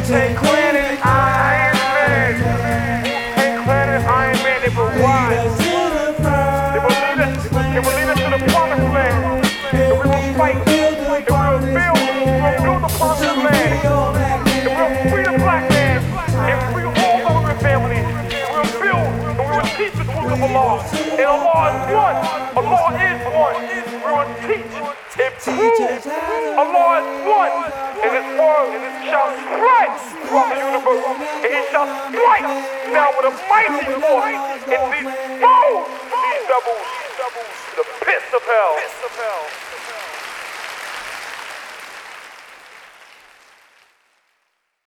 Take credit, Iron Man. Take credit, Iron Man. They will rise. They will lead us to the promised land. And we will fight. And we will build the promised land. And we will free the black man. And free all other families. We will build and we will teach the truth of Allah. And Allah is one. Allah is one. We will teach and prove Allah is one. And His word shall strike throughout the universe. And it shall strike now with a mighty force. And these devils, the pits of hell.